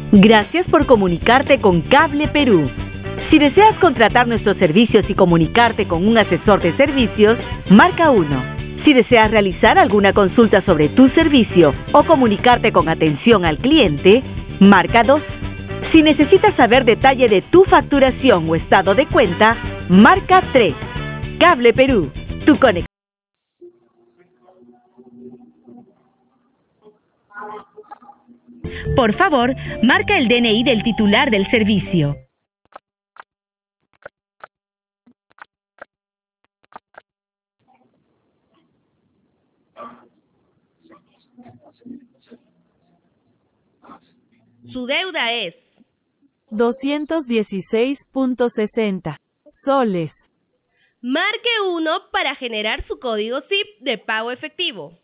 Gracias por comunicarte con Cable Perú. Si deseas contratar nuestros servicios y comunicarte con un asesor de servicios, marca 1. Si deseas realizar alguna consulta sobre tu servicio o comunicarte con atención al cliente, marca 2. Si necesitas saber detalle de tu facturación o estado de cuenta, marca 3. Cable Perú, tu conexión. Por favor, marca el DNI del titular del servicio. Su deuda es 216.60 soles. Marque 1 para generar su código SIP de pago efectivo.